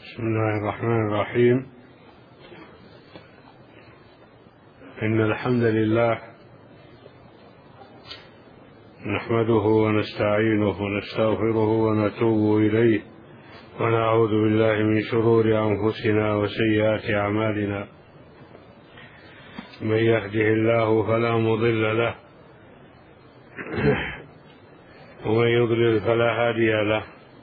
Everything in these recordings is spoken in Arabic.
بسم الله الرحمن الرحيم. إن الحمد لله نحمده ونستعينه ونستغفره ونتوب إليه ونعوذ بالله من شرور أنفسنا وسيئات أعمالنا. من يهده الله فلا مضل له ومن يضلل فلا هادي له.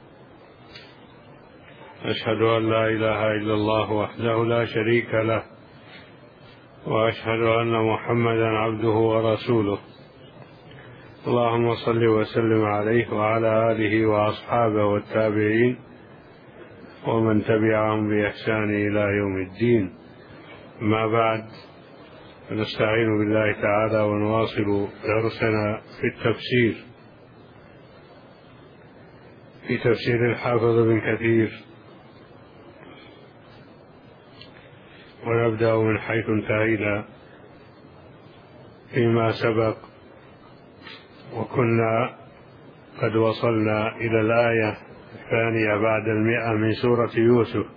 أشهد أن لا إله إلا الله وحده لا شريك له، وأشهد أن محمدا عبده ورسوله. اللهم صل وسلم عليه وعلى آله وأصحابه والتابعين ومن تبعهم بإحسان إلى يوم الدين. ما بعد، نستعين بالله تعالى ونواصل درسنا في تفسير الحافظ بن كثير، ونبدأ من حيث انتهينا فيما سبق، وكنا قد وصلنا إلى الآية الثانية بعد 100 من سورة يوسف.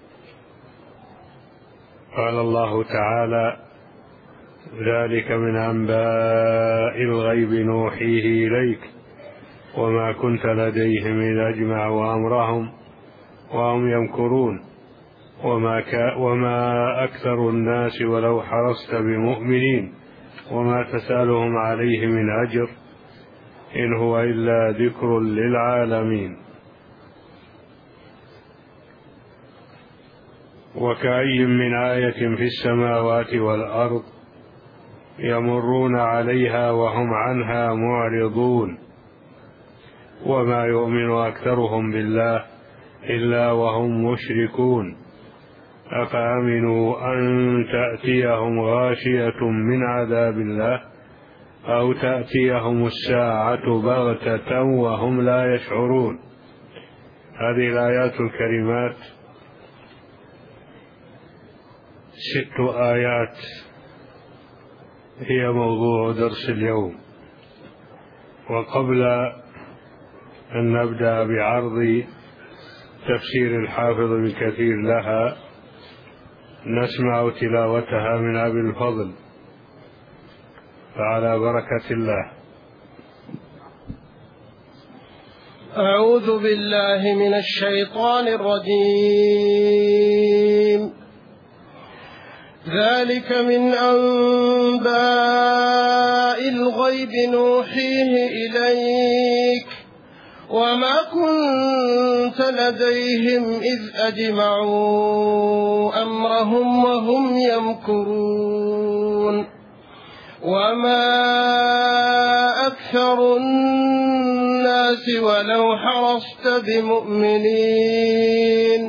قال الله تعالى: ذلك من أنباء الغيب نوحيه إليك وما كنت لديهم إذ أجمعوا أمرهم وهم يمكرون وما أكثر الناس ولو حرصت بمؤمنين وما تسألهم عليه من أجر إن هو إلا ذكر للعالمين. وكأي من آية في السماوات والأرض يمرون عليها وهم عنها معرضون وما يؤمن أكثرهم بالله إلا وهم مشركون. أفأمنوا أن تأتيهم غاشية من عذاب الله أو تأتيهم الساعة بغتة وهم لا يشعرون. هذه الآيات الكريمات 6 آيات هي موضوع درس اليوم. وقبل أن نبدأ بعرض تفسير الحافظ بن كثير لها، نسمع تلاوتها من أبي الفضل، فعلى بركة الله. أعوذ بالله من الشيطان الرجيم. ذلك من أنباء الغيب نوحيه إليك وما كنت لديهم إذ أجمعوا أمرهم وهم يمكرون وما أكثر الناس ولو حرصت بمؤمنين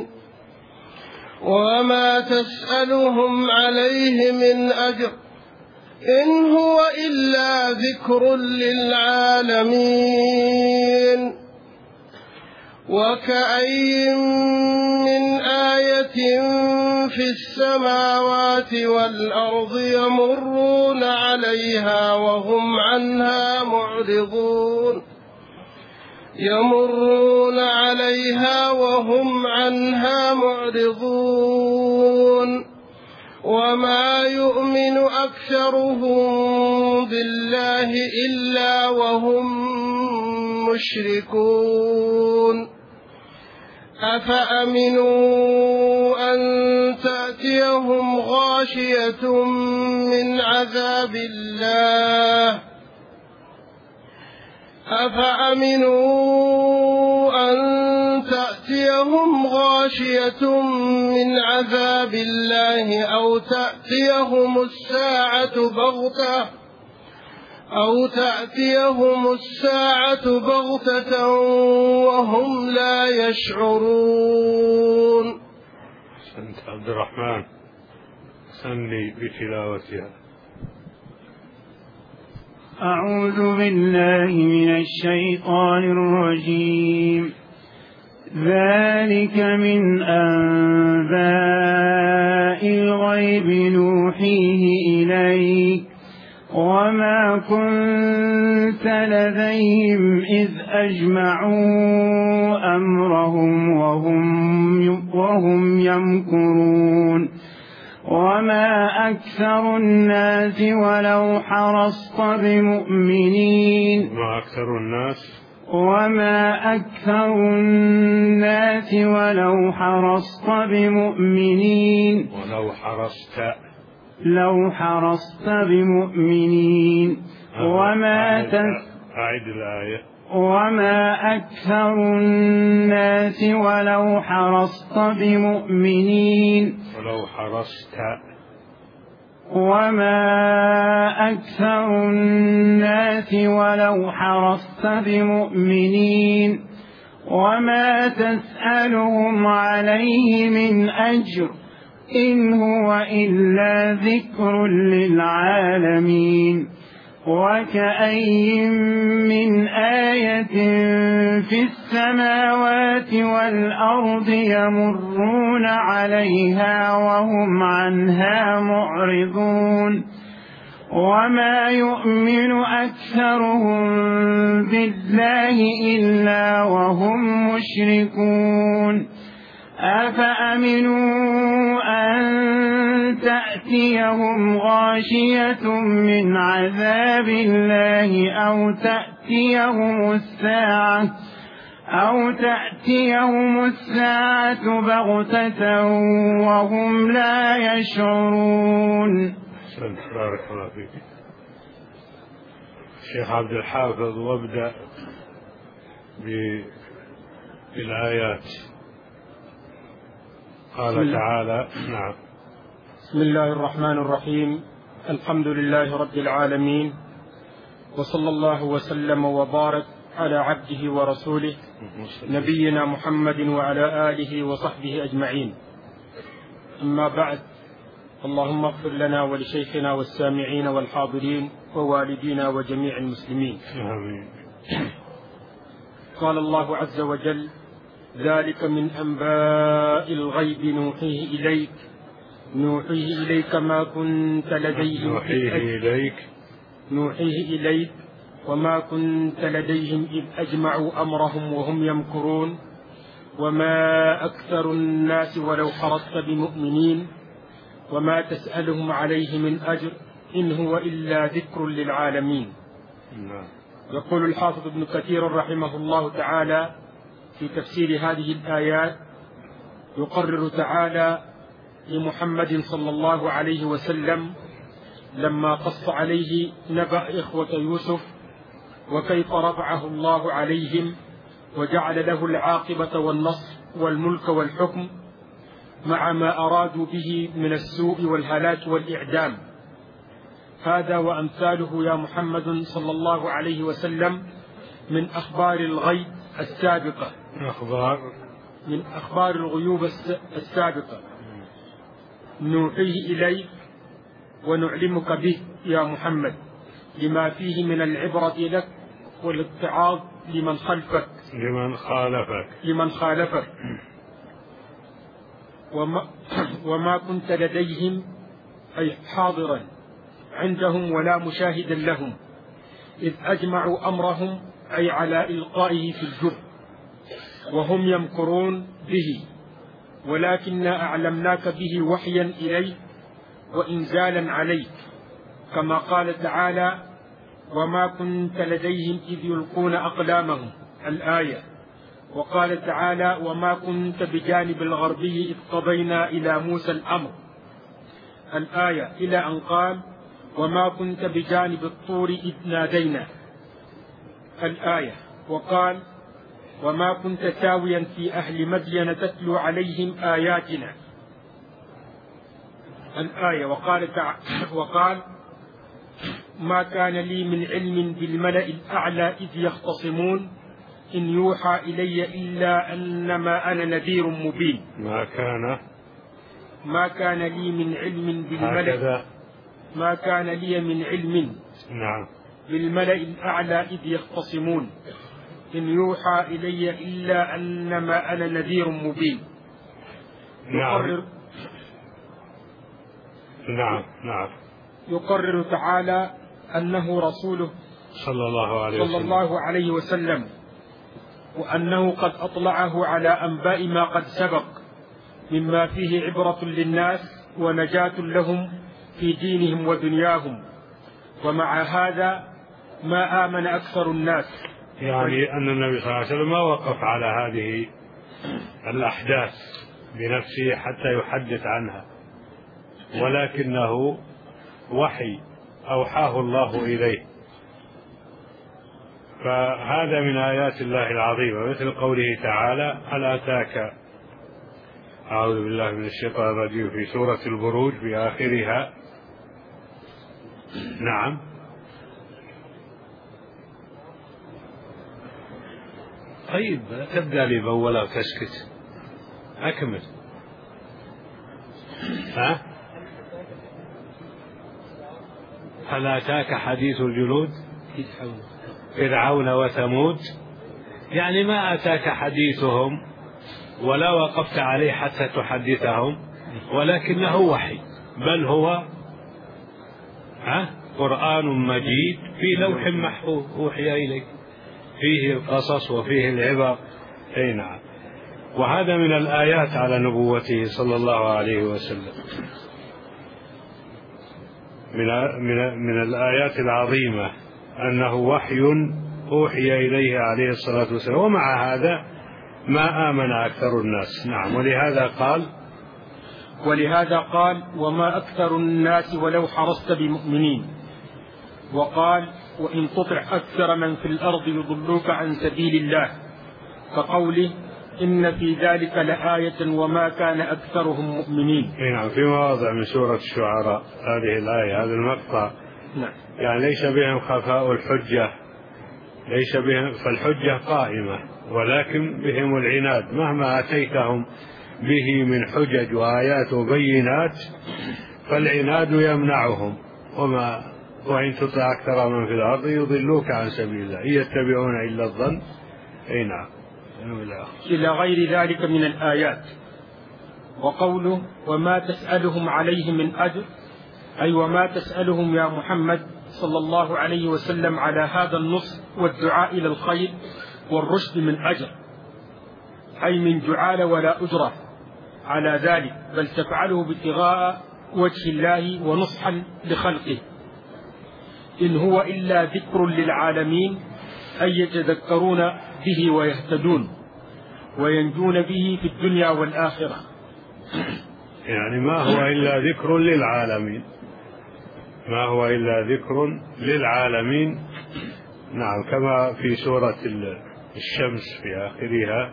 وما تسألهم عليه من أجر إن هو إلا ذكر للعالمين. وكأي من آية في السماوات والأرض يمرون عليها وهم عنها معرضون وما يؤمن أكثرهم بالله إلا وهم مشركون. أفأمنوا أن تأتيهم غاشية من عذاب الله أو تأتيهم الساعة بغتة وهم لا يشعرون. أنت عبد الرحمن سني بتلاوتها. أعوذ بالله من الشيطان الرجيم. ذلك من أنباء الغيب نوحيه إليك وما كنت لديهم إذ أجمعوا أمرهم وهم يمكرون وما أكثر الناس ولو حرصت بمؤمنين وما أكثر الناس ولو حرصت بمؤمنين لو حرصت بمؤمنين وما أكثر الناس ولو حرصت بمؤمنين وما أكثر الناس ولو حرصت بمؤمنين وما تسألهم عليه من أجر إن هو إلا ذكر للعالمين وكأي من آية في السماوات والأرض يمرون عليها وهم عنها معرضون وما يؤمن أكثرهم بالله إلا وهم مشركون أفأمنوا أن تأتيهم غاشية من عذاب الله أو تأتيهم الساعة بغتة وهم لا يشعرون. بارك الله فيك الشيخ عبد الحافظ، وابدأ بالآيات. قال تعالى: نعم. بسم الله الرحمن الرحيم. الحمد لله رب العالمين، وصلى الله وسلم وبارك على عبده ورسوله نبينا محمد وعلى آله وصحبه أجمعين. أما بعد، اللهم اغفر لنا ولشيخنا والسامعين والحاضرين ووالدينا وجميع المسلمين. آمين. قال الله عز وجل: ذلك من أنباء الغيب نوحيه إليك ما كنت لديهم نوحيه إليك وما كنت لديهم إذ أجمعوا أمرهم وهم يمكرون وما أكثر الناس ولو حرصت بمؤمنين وما تسألهم عليه من أجر إن هو إلا ذكر للعالمين. يقول الحافظ ابن كثير رحمه الله تعالى في تفسير هذه الآيات: يقرر تعالى لمحمد صلى الله عليه وسلم لما قص عليه نبأ إخوة يوسف وكيف رفعه الله عليهم وجعل له العاقبة والنصر والملك والحكم مع ما أرادوا به من السوء والهلاك والإعدام. هذا وأمثاله يا محمد صلى الله عليه وسلم من أخبار الغيب السابقة، من أخبار الغيوب السابقة نوحيه إليك ونعلمك به يا محمد لما فيه من العبرة لك والاتعاظ لمن خالفك وما كنت لديهم أي حاضرا عندهم ولا مشاهدا لهم إذ أجمعوا أمرهم أي على إلقائه في الجب وهم يمكرون به، ولكننا أعلمناك به وحيا إليك وإنزالا عليك، كما قال تعالى: وما كنت لديهم إذ يلقون أقلامهم الآية. وقال تعالى: وما كنت بجانب الغربي إذ قضينا إلى موسى الأمر الآية، إلى أن قال: وما كنت بجانب الطور إذ نادينا الآية. وقال: وما كنت ساويا في أهل مدين تتلو عليهم آياتنا الآية. وقال: ما كان لي من علم بالملأ الأعلى إذ يختصمون إن يوحى إلي إلا أنما أنا نذير مبين. ما كان لي من علم بالملأ ما كان لي من علم بالملأ الأعلى إذ يختصمون إن يوحى إلي إلا أنما أنا نذير مبين. يقرر تعالى أنه رسوله صلى الله عليه وسلم وأنه قد أطلعه على أنباء ما قد سبق مما فيه عبرة للناس ونجاة لهم في دينهم ودنياهم. ومع هذا ما آمن أكثر الناس. يعني أن النبي صلى الله عليه وسلم ما وقف على هذه الأحداث بنفسه حتى يحدث عنها، ولكنه وحي أوحاه الله إليه. فهذا من آيات الله العظيمة، مثل قوله تعالى: هل أتاك، أعوذ بالله من الشيطان الرجيم، في سورة البروج في آخرها. نعم. طيب تبدأ لي بأولها وتسكت. أكمل. هل أتاك حديث الجنود فرعون وثمود؟ يعني ما أتاك حديثهم ولا وقفت عليه حتى تحدثهم، ولكنه وحي، بل هو قرآن مجيد في لوح محفوظ أوحي إليك، فيه القصص وفيه العبر. أي نعم. وهذا من الآيات على نبوته صلى الله عليه وسلم، من الآيات العظيمة أنه وحي أوحي إليه عليه الصلاة والسلام، ومع هذا ما آمن أكثر الناس. نعم. ولهذا قال: وما أكثر الناس ولو حرصت بمؤمنين. وقال: وإن تطع أكثر من في الأرض يضلوك عن سبيل الله، كقوله: إن في ذلك لآية وما كان أكثرهم مؤمنين. نعم. في مواضع من سورة الشعراء هذه الآية، هذا المقطع. نعم. يعني ليس بهم خفاء الحجة، ليس بهم، فالحجة قائمة، ولكن بهم العناد مهما أتيتهم به من حجج وآيات وبينات، فالعناد يمنعهم. وإن تطع أكثر من في الأرض يضلوك عن سبيل الله، إن يتبعون إلا الظن. أي نعم. إلى غير ذلك من الآيات. وقوله: وما تسألهم عليه من أجر، أي وما تسألهم يا محمد صلى الله عليه وسلم على هذا النصح والدعاء إلى الخير والرشد من أجر، أي من جعال ولا أجرة على ذلك، بل تفعله ابتغاء وجه الله ونصحا لخلقه. إن هو إلا ذكر للعالمين، أي يتذكرون به ويهتدون وينجون به في الدنيا والآخرة. يعني ما هو إلا ذكر للعالمين، ما هو إلا ذكر للعالمين. نعم. كما في سورة الشمس في آخرها: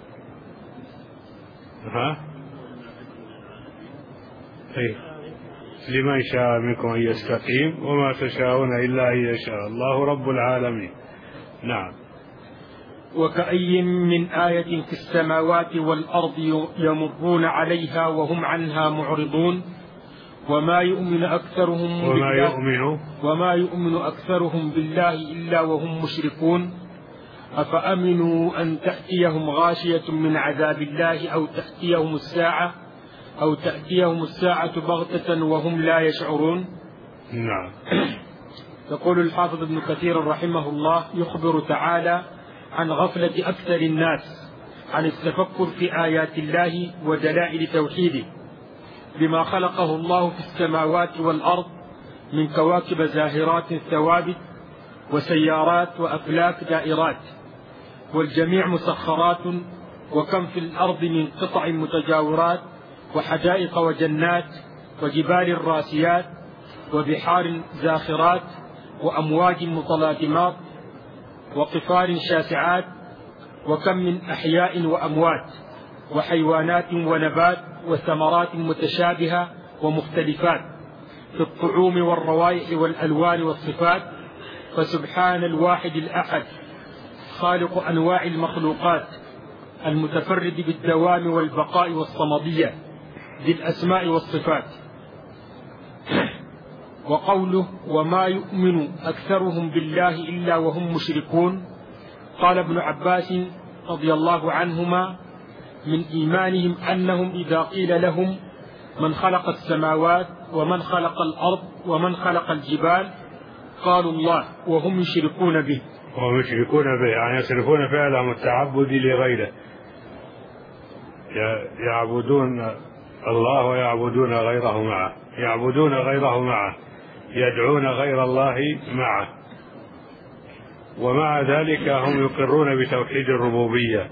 لمن شاء منكم أن يستقيم وما تشاءون إلا أن يشاء الله رب العالمين. نعم. وكأي من آية في السماوات والأرض يمرون عليها وهم عنها معرضون، وما يؤمن أكثرهم بالله إلا وهم مشركون. أفأمنوا أن تأتيهم غاشية من عذاب الله أو تأتيهم الساعة بغتة وهم لا يشعرون. نعم. يقول الحافظ ابن كثير رحمه الله: يخبر تعالى عن غفلة أكثر الناس عن التفكر في آيات الله ودلائل توحيده، بما خلقه الله في السماوات والأرض من كواكب زاهرات ثوابت وسيارات وأفلاك دائرات، والجميع مسخرات، وكم في الأرض من قطع متجاورات وحدائق وجنات وجبال راسيات وبحار زاخرات وأمواج متلاطمات وقفار شاسعات، وكم من أحياء وأموات وحيوانات ونبات وثمرات متشابهة ومختلفات في الطعوم والروائح والألوان والصفات. فسبحان الواحد الأحد خالق أنواع المخلوقات المتفرد بالدوام والبقاء والصمدية ذي الأسماء والصفات. وقوله: وما يؤمن أكثرهم بالله إلا وهم مشركون، قال ابن عباس رضي الله عنهما: من إيمانهم أنهم إذا قيل لهم من خلق السماوات ومن خلق الأرض ومن خلق الجبال قالوا الله وهم يشركون به. ومشركون به يعني يصرفون فعلهم التعبد لغيره، يعبدون الله ويعبدون غيره معه، يعبدون غيره معه، يدعون غير الله معه. ومع ذلك هم يقرون بتوحيد الربوبية،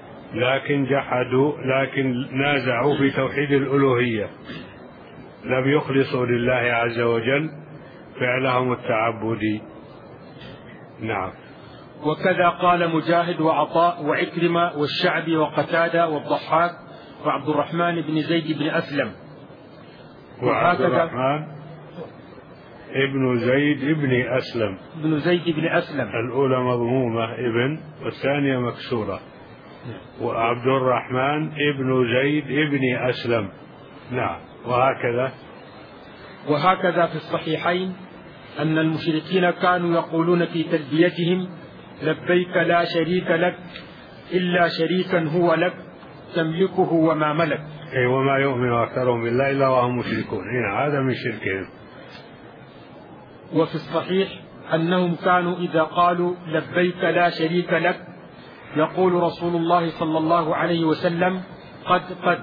لكن نازعوا في توحيد الألوهية، لم يخلصوا لله عز وجل فعلهم التعبدي. نعم. وكذا قال مجاهد وعطاء وعكرمة والشعبي وقتادة والضحاك وعبد الرحمن بن زيد بن أسلم. وعبد الرحمن ابن زيد بن أسلم الأولى مضمومة ابن والثانية مكسورة، وعبد الرحمن ابن زيد ابن أسلم. نعم. وهكذا في الصحيحين أن المشركين كانوا يقولون في تلبيتهم: لبيك لا شريك لك إلا شريكا هو لك تملكه وما ملك. أي وما يؤمن أكثرهم بالله إلا وهم مشركون. هذا من شركهم. وفي الصحيح أنهم كانوا إذا قالوا لبيك لا شريك لك يقول رسول الله صلى الله عليه وسلم: قد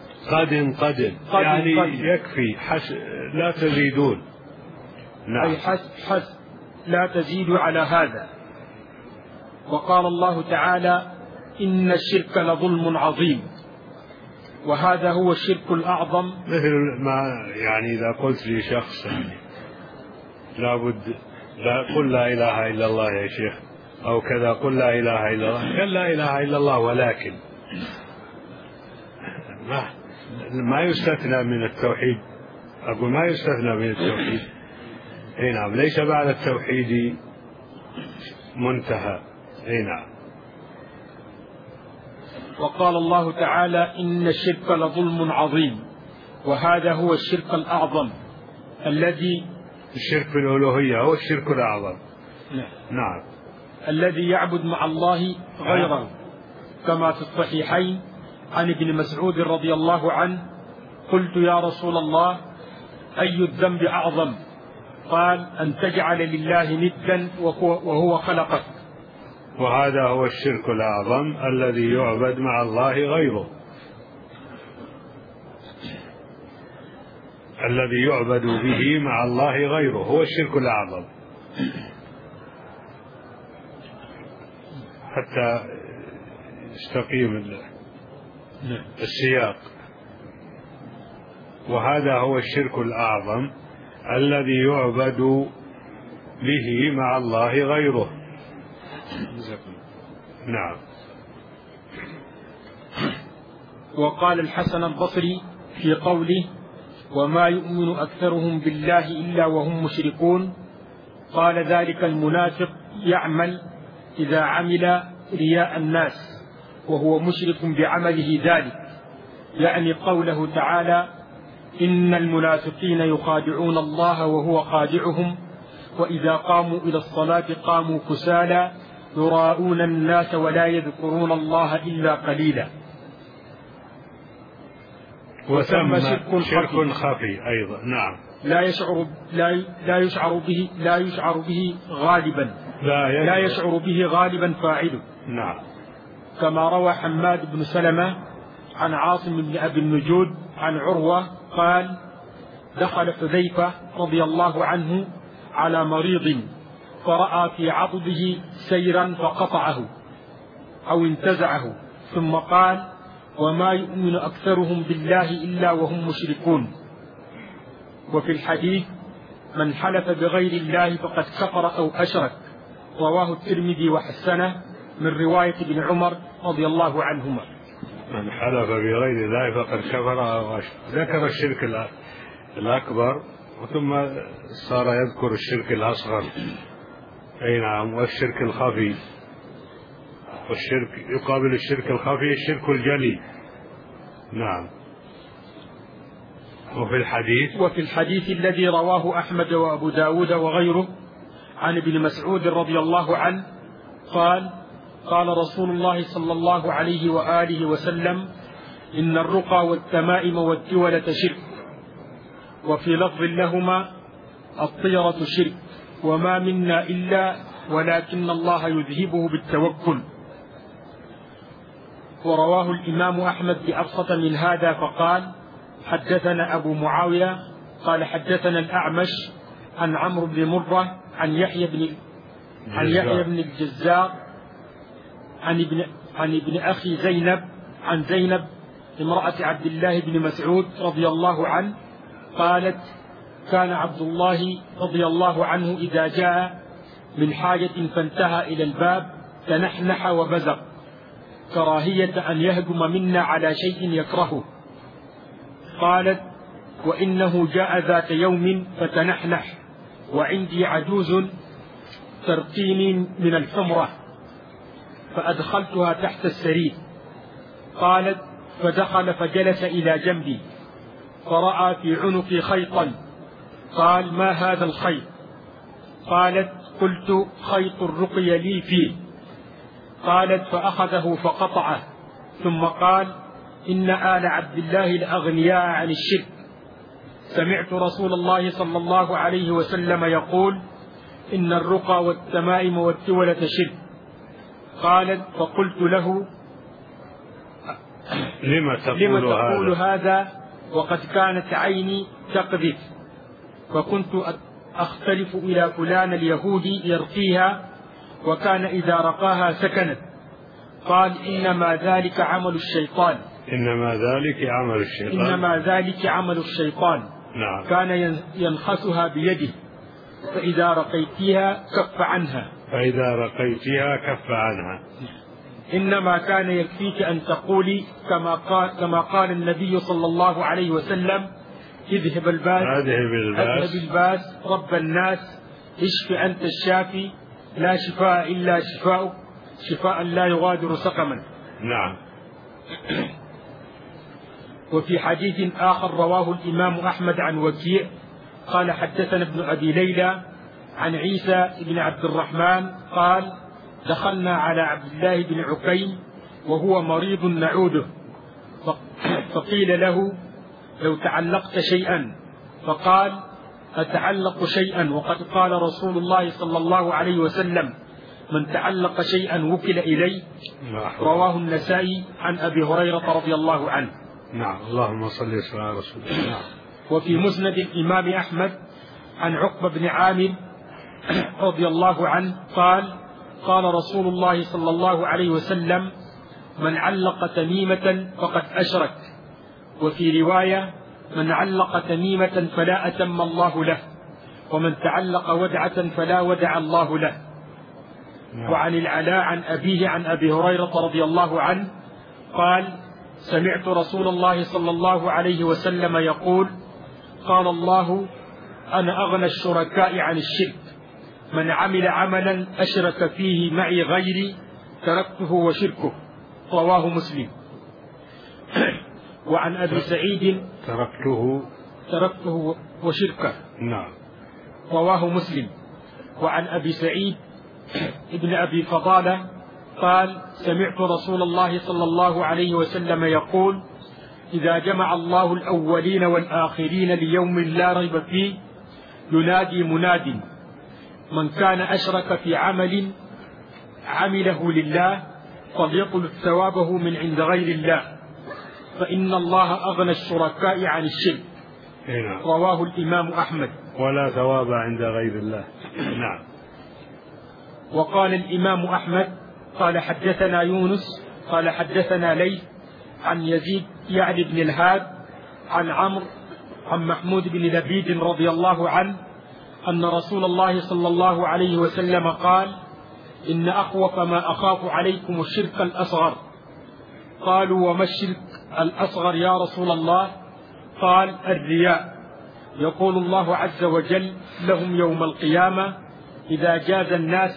يعني يكفي لا تزيدون. نعم. أي حسب لا تزيد على هذا. وقال الله تعالى: إن الشرك لظلم عظيم، وهذا هو الشرك الأعظم. مثل ما يعني إذا قلت لي شخص لابد قل لا إله إلا الله يا شيخ أو كذا، قل لا إله إلا الله، قل لا إله إلا الله، ولكن ما يستثنى من التوحيد. أقول ما يستثنى من التوحيد. نعم. ليس بعد التوحيد منتهى. نعم. وقال الله تعالى: إن الشرك لظلم عظيم، وهذا هو الشرك الأعظم الذي الشرك في الألوهية هو الشرك الأعظم. نعم. الذي يعبد مع الله غيره، كما في الصحيحين عن ابن مسعود رضي الله عنه: قلت يا رسول الله أي الذنب أعظم؟ قال: أن تجعل لله ندا وهو خلقك. وهذا هو الشرك الأعظم الذي يعبد مع الله غيره، الذي يعبد به مع الله غيره هو الشرك الأعظم. حتى يستقيم السياق. وهذا هو الشرك الأعظم الذي يعبد به مع الله غيره. نعم. وقال الحسن البصري في قوله: وما يؤمن أكثرهم بالله إلا وهم مشركون، قال: ذلك المنافق يعمل إذا عمل رياء الناس وهو مشرك بعمله ذلك، يعني قوله تعالى: إن المنافقين يخادعون الله وهو خادعهم، وإذا قاموا إلى الصلاة قاموا كسالى يراءون الناس ولا يذكرون الله إلا قليلا. وثم شرك خفي أيضا. نعم. لا يشعر به غالبا فاعله. نعم. كما روى حماد بن سلمة عن عاصم بن أبي النجود عن عروة قال: دخل حذيفة رضي الله عنه على مريض فرأى في عضده سيرا فقطعه أو انتزعه، ثم قال: وما يؤمن أكثرهم بالله إلا وهم مشركون. وفي الحديث: من حلف بغير الله فقد كفر أو أشرك، رواه الترمذي وحسنه من رواية ابن عمر رضي الله عنهما. من حلف بغير الله فقد كفر أو أشرك. ذكر الشرك الأكبر ثم صار يذكر الشرك الأصغر. أي نعم. والشرك الخفي، والشرك يقابل الشرك الخفي الشرك الجلي. نعم. وفي الحديث الذي رواه أحمد وأبو داود وغيره عن ابن مسعود رضي الله عنه قال: قال رسول الله صلى الله عليه وآله وسلم: إن الرقى والتمائم والتولة شرك. وفي لفظ لهما: الطيرة شرك، وما منا إلا ولكن الله يذهبه بالتوكل. ورواه الإمام أحمد بأبسط من هذا فقال: حدثنا أبو معاوية قال حدثنا الأعمش عن عمرو بن مرة عن يحيى بن الجزار عن ابن أخي زينب عن زينب امرأة عبد الله بن مسعود رضي الله عنه قالت: كان عبد الله رضي الله عنه إذا جاء من حاجة فانتهى إلى الباب تنحنح وبزق كراهية أن يهجم منا على شيء يكرهه. قالت: وإنه جاء ذات يوم فتنحنح وعندي عجوز ترقيني من الحمرة فأدخلتها تحت السرير. قالت: فدخل فجلس إلى جنبي فرأى في عنقي خيطا. قال: ما هذا الخيط؟ قالت: قلت: خيط الرقي لي فيه. قالت: فأخذه فقطعه ثم قال: إن آل عبد الله لأغنياء عن الشرك. سمعت رسول الله صلى الله عليه وسلم يقول: إن الرقى والتمائم والتولة شرك. قالت: فقلت له: لم تقول هذا وقد كانت عيني تقذف، فكنت أختلف إلى فلان اليهودي يرقيها وكان إذا رقاها سكنت. قال: إنما ذلك عمل الشيطان. إنما ذلك عمل الشيطان. نعم. كان ينخسها بيده فإذا رقيتها كف عنها. إنما كان يكفيك أن تقولي كما قال النبي صلى الله عليه وسلم: اذهب الباس رب الناس اشف أنت الشافي لا شفاء إلا شفاؤك شفاء لا يغادر سقما. نعم. وفي حديث آخر رواه الإمام أحمد عن وكيع قال: حدثنا ابن أبي ليلى عن عيسى بن عبد الرحمن قال: دخلنا على عبد الله بن عكيم وهو مريض نعوده، فقيل له: لو تعلقت شيئا. فقال: أتعلق شيئا وقد قال رسول الله صلى الله عليه وسلم: من تعلق شيئا وكل إليه. رواه النسائي عن أبي هريرة رضي الله عنه. نعم. اللهم صل على رسول الله. وفي مسند الإمام أحمد عن عقبة بن عامر رضي الله عنه قال: قال رسول الله صلى الله عليه وسلم: من علق تميمة فقد أشرك. وفي رواية: من علق تميمة فلا أتم الله له، ومن تعلق ودعة فلا ودع الله له. وعن العلاء عن أبيه عن أبي هريرة رضي الله عنه قال: سمعت رسول الله صلى الله عليه وسلم يقول: قال الله: أنا أغنى الشركاء عن الشرك، من عمل عملا أشرك فيه معي غيري تركته وشركه. رواه مسلم. وعن أبي سعيد تركته وشركه. نعم. رواه مسلم. وعن أبي سعيد ابن أبي فضالة قال: سمعت رسول الله صلى الله عليه وسلم يقول: إذا جمع الله الأولين والآخرين ليوم لا ريب فيه ينادي مناد: من كان أشرك في عمل عمله لله فليطلب ثوابه من عند غير الله، فإن الله أغنى الشركاء عن الشرك. رواه الإمام أحمد. ولا ثواب عند غير الله. نعم. وقال الإمام أحمد: قال حدثنا يونس قال حدثنا ليث عن يزيد يعني بن الهاد عن عمرو عن محمود بن لبيد رضي الله عنه أن رسول الله صلى الله عليه وسلم قال: إن أخوف ما أخاف عليكم الشرك الأصغر. قالوا: وما الشرك الأصغر يا رسول الله؟ قال: الرياء. يقول الله عز وجل لهم يوم القيامة: إذا جاز الناس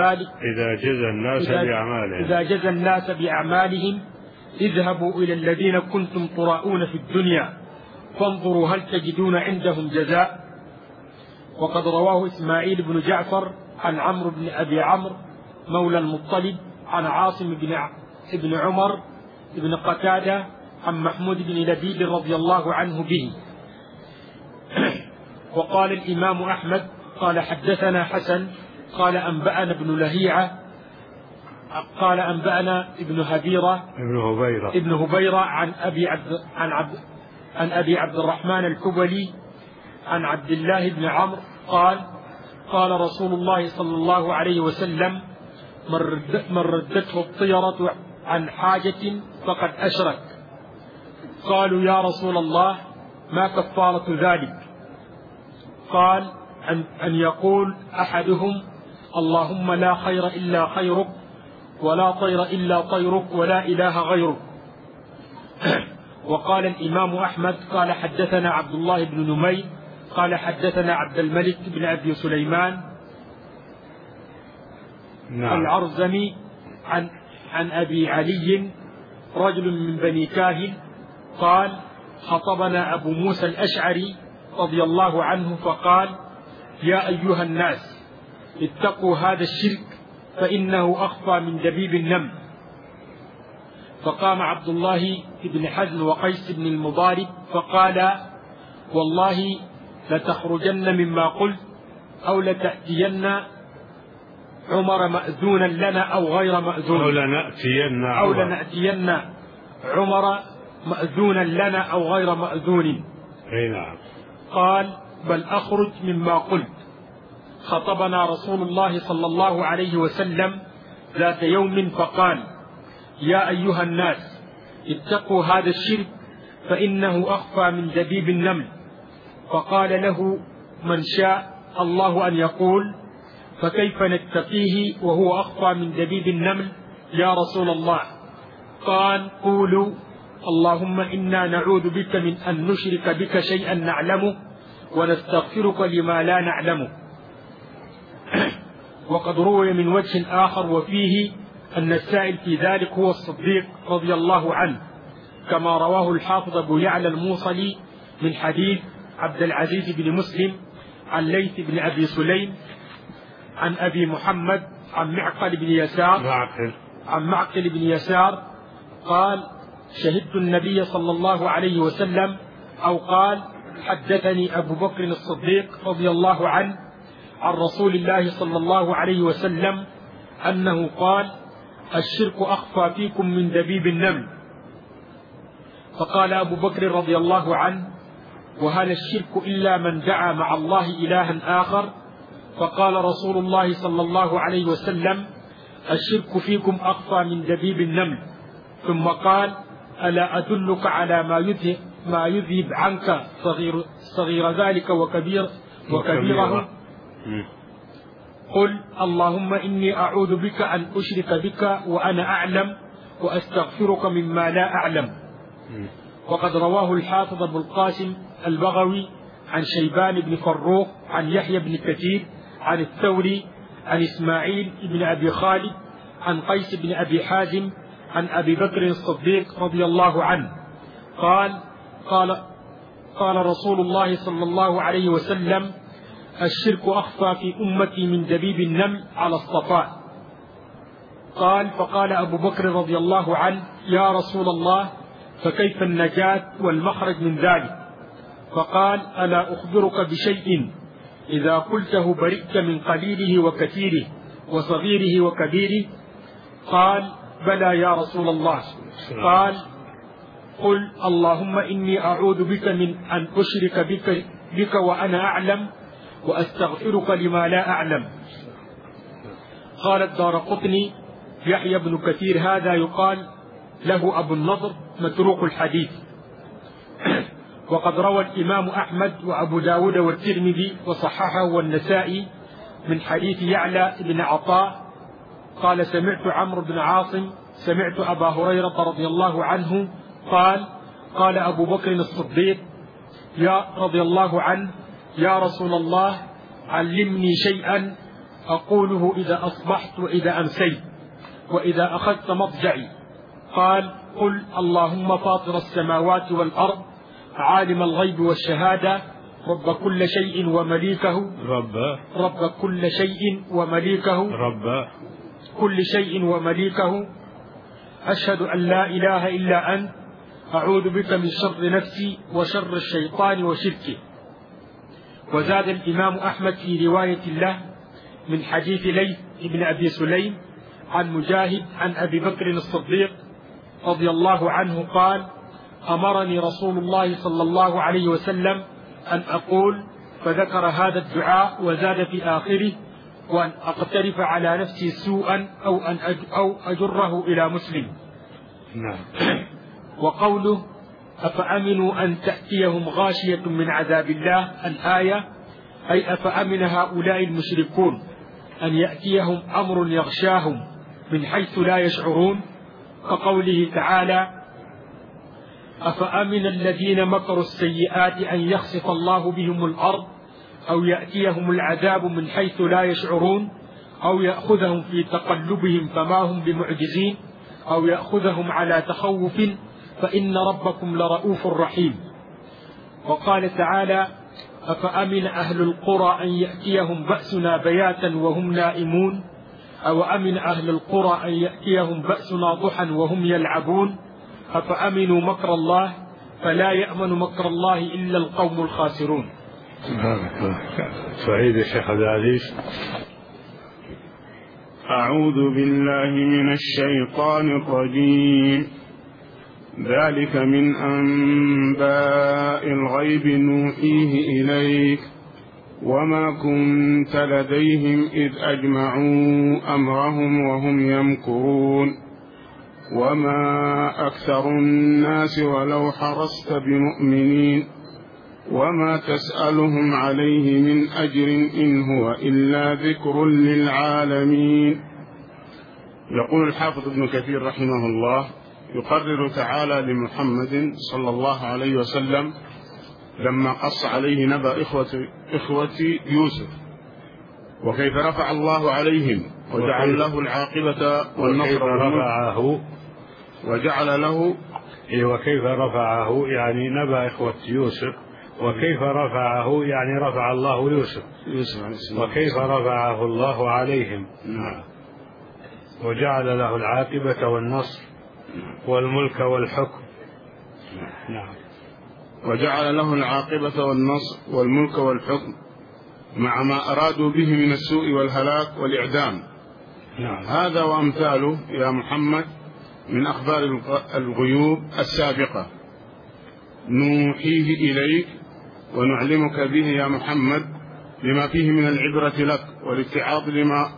بأعمالهم اذهبوا إلى الذين كنتم تراءون في الدنيا فانظروا هل تجدون عندهم جزاء. وقد رواه إسماعيل بن جعفر عن عمرو بن أبي عمرو مولى المطلب عن عاصم بن عمر بن قتادة عن محمود بن لبيد رضي الله عنه به. وقال الإمام أحمد: قال حدثنا حسن قال أنبأنا ابن لهيعة قال أنبأنا ابن هبيرة عن أبي عبد الرحمن الحبلي عن عبد الله بن عمرو قال قال رسول الله صلى الله عليه وسلم من ردته الطيرة عن حاجة فقد أشرك. قالوا يا رسول الله ما كفارة ذلك؟ قال أن يقول أحدهم اللهم لا خير إلا خيرك ولا طير إلا طيرك ولا إله غيرك. وقال الإمام أحمد قال حدثنا عبد الله بن نمير قال حدثنا عبد الملك بن أبي سليمان العرزمي عن أبي علي رجل من بني كاهل قال خطبنا أبو موسى الأشعري رضي الله عنه فقال يا أيها الناس اتقوا هذا الشرك فإنه أخفى من دبيب النمل. فقام عبد الله بن حزم وقيس بن المضارب فقال والله لتخرجن مما قلت أو لتأتين عمر مأذونا لنا أو غير مأذون أو لنأتين عمر مأذونا لنا أو غير مأذون. قال بل أخرج مما قلت. خطبنا رسول الله صلى الله عليه وسلم ذات يوم فقال يا أيها الناس اتقوا هذا الشرك فإنه أخفى من دبيب النمل. فقال له من شاء الله أن يقول فكيف نتقيه وهو أخفى من دبيب النمل يا رسول الله؟ قال قولوا اللهم إنا نعوذ بك من أن نشرك بك شيئا نعلمه ونستغفرك لما لا نعلمه. وقد روي من وجه آخر وفيه أن السائل في ذلك هو الصديق رضي الله عنه كما رواه الحافظ أبو يعلى الموصلي من حديث عبد العزيز بن مسلم عن ليث بن أبي سليم عن أبي محمد عن معقل بن يسار قال شهدت النبي صلى الله عليه وسلم أو قال حدثني أبو بكر الصديق رضي الله عنه عن رسول الله صلى الله عليه وسلم أنه قال الشرك أخفى فيكم من دبيب النمل. فقال أبو بكر رضي الله عنه وهل الشرك إلا من دعا مع الله إلها آخر؟ فقال رسول الله صلى الله عليه وسلم الشرك فيكم أخفى من دبيب النمل. ثم قال ألا أدلك على ما يذهب عنك صغير ذلك وكبيره؟ قل اللهم إني أعوذ بك أن أشرك بك وأنا أعلم وأستغفرك مما لا أعلم. وقد رواه الحافظ أبو القاسم البغوي عن شيبان بن فروخ عن يحيى بن كثير عن الثوري عن إسماعيل بن أبي خالد عن قيس بن أبي حازم عن أبي بكر الصديق رضي الله عنه قال رسول الله صلى الله عليه وسلم الشرك أخفى في أمتي من دبيب النمل على الصفاء. قال فقال أبو بكر رضي الله عنه يا رسول الله فكيف النجاة والمخرج من ذلك؟ فقال ألا أخبرك بشيء إذا قلته برئت من قليله وكثيره وصغيره وكبيره؟ قال بلى يا رسول الله. قال قل اللهم إني أعوذ بك من أن أشرك بك وأنا أعلم وأستغفرك لما لا أعلم. قال الدارقطني يحيى بن كثير هذا يقال له أبو النضر متروك الحديث. وقد روى الإمام أحمد وأبو داود والترمذي وصححه والنسائي من حديث يعلى بن عطاء قال سمعت عمرو بن عاصم سمعت أبا هريرة رضي الله عنه قال أبو بكر الصديق رضي الله عنه يا رسول الله علمني شيئا أقوله إذا أصبحت وإذا أمسيت وإذا أخذت مضجعي. قال قل اللهم فاطر السماوات والأرض عالم الغيب والشهادة رب كل شيء ومليكه رب كل شيء ومليكه رب كل شيء ومليكه أشهد أن لا إله إلا أنت أعوذ بك من شر نفسي وشر الشيطان وشركه. وزاد الإمام أحمد في رواية له من حديث ليث بن أبي سليم عن مجاهد عن أبي بكر الصديق رضي الله عنه قال: أمرني رسول الله صلى الله عليه وسلم أن أقول، فذكر هذا الدعاء وزاد في آخره: وأن أقترف على نفسي سوءا أو أجره إلى مسلم. وقوله: أفأمنوا أن تأتيهم غاشية من عذاب الله، الآية، أي أفأمن هؤلاء المشركون أن يأتيهم أمر يغشاهم من حيث لا يشعرون، كقوله تعالى: أفأمن الذين مكروا السيئات أن يخسف الله بهم الأرض أو يأتيهم العذاب من حيث لا يشعرون أو يأخذهم في تقلبهم فما هم بمعجزين أو يأخذهم على تخوف فإن ربكم لرؤوف رحيم. وقال تعالى: أفأمن أهل القرى أن يأتيهم بأسنا بياتا وهم نائمون أو أمن أهل القرى أن يأتيهم بأسنا ضحى وهم يلعبون أفأمنوا مكر الله فلا يأمن مكر الله إلا القوم الخاسرون. سعيد الشيخ عبد العزيز. أعوذ بالله من الشيطان الرجيم. ذلك من أنباء الغيب نوحيه إليك وما كنت لديهم إذ أجمعوا أمرهم وهم يمكرون وما أكثر الناس ولو حرصت بمؤمنين وما تسألهم عليه من أجر إن هو إلا ذكر للعالمين. يقول الحافظ ابن كثير رحمه الله: يقرر تعالى لمحمد صلى الله عليه وسلم لما قص عليه نبأ إخوة يوسف وكيف رفع الله عليهم وجعل له العاقبة والنصر وجعل له وكيف رفعه يعني نبأ إخوة يوسف، وكيف رفعه يعني رفع الله يوسف وكيف رفعه الله عليهم وجعل له العاقبة والنصر والملك والحكم. وجعل له العاقبة والنصر والملك والحكم مع ما أرادوا به من السوء والهلاك والإعدام. هذا وأمثاله يا محمد من أخبار الغيوب السابقة نوحيه إليك ونعلمك به يا محمد لما فيه من العبرة لك والاتعاظ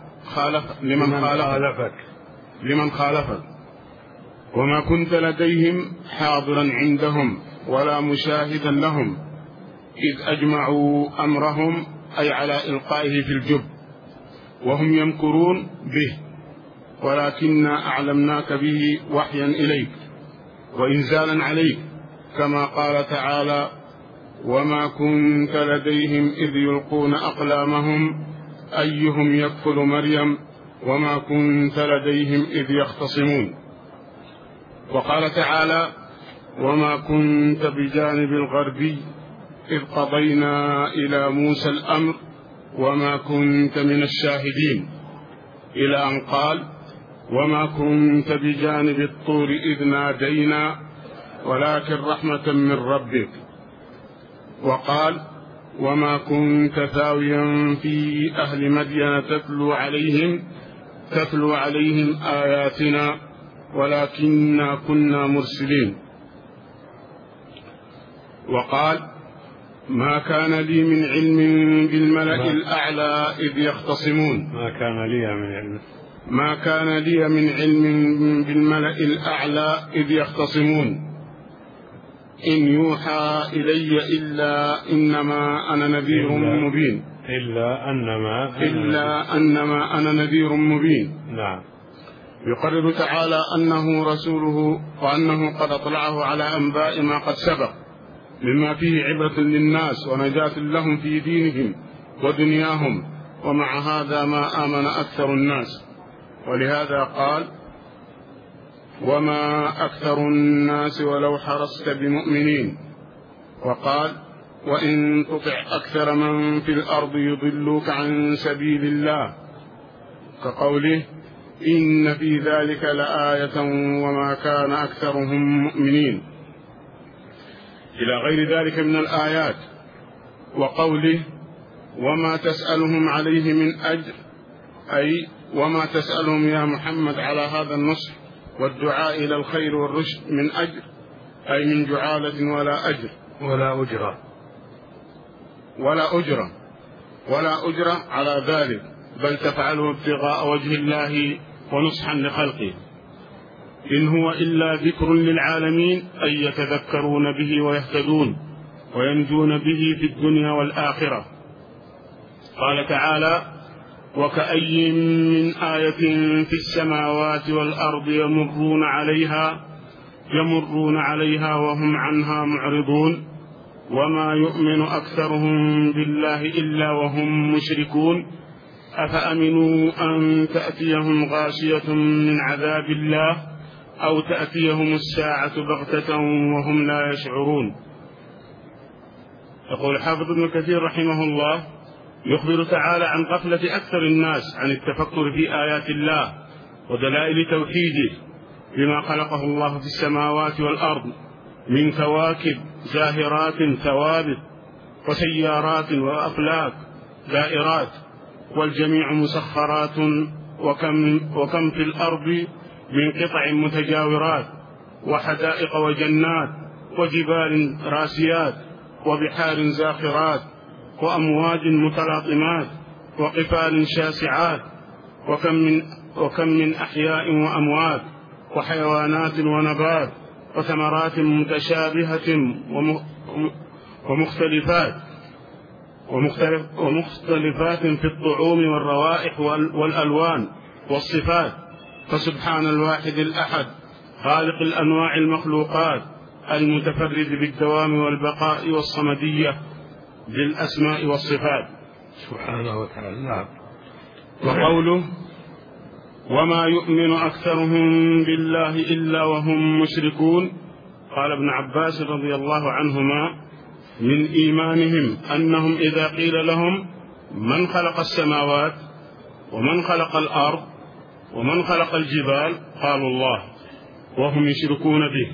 لمن خالفك. وما كنت لديهم حاضرا عندهم ولا مشاهدا لهم إذ أجمعوا أمرهم أي على إلقائه في الجب وهم يمكرون به، ولكننا أعلمناك به وحيا إليك وإنزالا عليك كما قال تعالى: وما كنت لديهم إذ يلقون أقلامهم أيهم يكفل مريم وما كنت لديهم إذ يختصمون. وقال تعالى: وما كنت بجانب الغربي إذ قضينا إلى موسى الأمر وما كنت من الشاهدين، إلى أن قال: وما كنت بجانب الطور إذ نادينا ولكن رحمة من ربك. وقال: وما كنت ثاويا في أهل مدين تتلو عليهم آياتنا ولكننا كنا مرسلين. وقال: ما كان لي من علم بالملأ الأعلى إذ يختصمون. ما كان لي من علم بالملأ الأعلى إذ يختصمون إن يوحى إلي إلا إنما أنا نذير مبين. إلا أنما أنا نذير مبين. نعم. يقرر تعالى أنه رسوله وأنه قد أطلعه على أنباء ما قد سبق مما فيه عبرة للناس ونجاة لهم في دينهم ودنياهم، ومع هذا ما آمن أكثر الناس، ولهذا قال: وما أكثر الناس ولو حرصت بمؤمنين. وقال: وإن تطع أكثر من في الأرض يضلوك عن سبيل الله، كقوله: إن في ذلك لآية وما كان أكثرهم مؤمنين، إلى غير ذلك من الآيات. وقوله: وما تسألهم عليه من أجر أي وما تسألهم يا محمد على هذا النصح والدعاء إلى الخير والرشد من أجر، أي من جعالة ولا أجر ولا أجرة على ذلك، بل تفعله ابتغاء وجه الله ونصحا لخلقه. إن هو إلا ذكر للعالمين، أي يتذكرون به ويهتدون وينجون به في الدنيا والآخرة. قال تعالى: وكأي من آية في السماوات والأرض يمرون عليها وهم عنها معرضون، وما يؤمن أكثرهم بالله إلا وهم مشركون، أفأمنوا أن تأتيهم غاشية من عذاب الله أو تأتيهم الساعة بغتة وهم لا يشعرون. يقول حافظ ابن كثير رحمه الله: يخبر تعالى عن غفلة أكثر الناس عن التفكر في آيات الله ودلائل توحيده، بما خلقه الله في السماوات والأرض من كواكب زاهرات ثوابت وسيارات وأفلاك دائرات، والجميع مسخرات، وكم في الأرض من قطع متجاورات وحدائق وجنات وجبال راسيات وبحار زاخرات وأمواج متلاطمات وقفال شاسعات، وكم من أحياء وأموات وحيوانات ونبات وثمرات متشابهة ومختلفات في الطعوم والروائح والألوان والصفات. فسبحان الواحد الأحد خالق الأنواع المخلوقات المتفرد بالدوام والبقاء والصمدية بالأسماء والصفات سبحانه وتعالى. نعم. وقوله: وما يؤمن أكثرهم بالله إلا وهم مشركون، قال ابن عباس رضي الله عنهما: من إيمانهم أنهم إذا قيل لهم من خلق السماوات ومن خلق الأرض ومن خلق الجبال قالوا الله، وهم يشركون به.